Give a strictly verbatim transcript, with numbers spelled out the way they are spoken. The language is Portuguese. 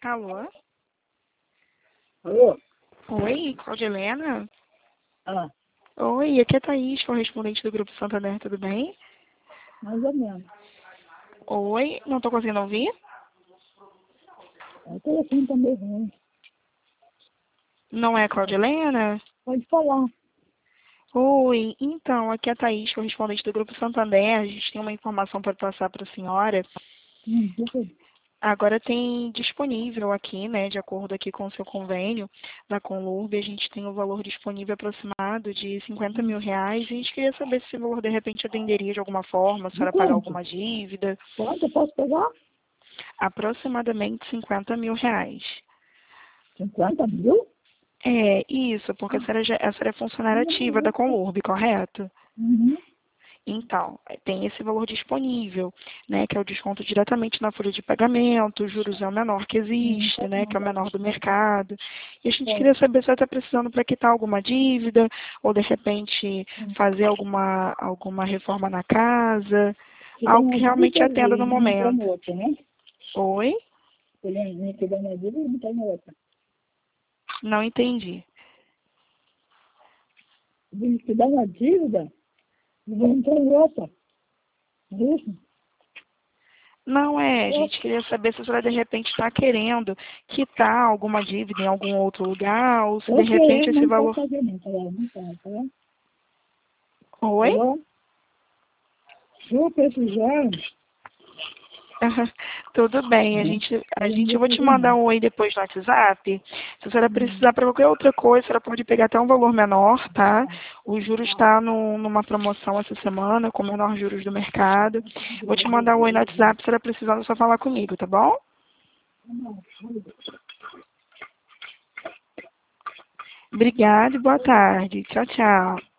Alô? Alô? Oi, Cláudia Helena? Ah, Oi, aqui é a Thaís, correspondente do Grupo Santander, tudo bem? mais ou menos. Oi, não estou conseguindo ouvir? O telefone tá meio ruim. Não é a Cláudia Helena? Pode falar. Oi, então, aqui é a Thaís, correspondente do Grupo Santander, a gente tem uma informação para passar para a senhora. Hum, deixa eu- Agora tem disponível aqui, né, de acordo aqui com o seu convênio da Conlurb, a gente tem o valor disponível aproximado de cinquenta mil reais e a gente queria saber se esse valor de repente atenderia de alguma forma, se a De senhora pagar quanto? alguma dívida. Quanto eu posso pegar? Aproximadamente cinquenta mil reais. Cinquenta mil? É, isso, porque a senhora, já, a senhora é funcionária ativa da Conlurb, correto? Uhum. Então, tem esse valor disponível, né, que é o desconto diretamente na folha de pagamento, o juros é o menor que Hum, existe, tá né, bom. que é o menor do mercado. E a gente É. queria saber se ela está precisando para quitar alguma dívida, ou de repente fazer alguma, alguma reforma na casa, Se der algo uma que dívida, realmente eu atenda no vejo, não tem momento. outra, né? Oi? Se ele se der uma dívida, não tem outra. Não entendi. Se der uma dívida, não tem outra. Isso? Não é, a gente queria saber se a senhora de repente está querendo quitar alguma dívida em algum outro lugar, ou se de Eu querer, repente esse não pode valor. fazer não, tá? Não pode, tá? Oi? Alô? Se eu precisar, Tudo bem, a né? gente, a Eu não gente, eu vou vou te fazer mandar não. um oi depois no WhatsApp. Se a senhora Hum. precisar para qualquer outra coisa, a senhora pode pegar até um valor menor, tá? O juros está numa promoção essa semana, com o menor juros do mercado. Vou te mandar um oi no WhatsApp, se a senhora precisar, é só falar comigo, tá bom? Obrigada e boa tarde. Tchau, tchau.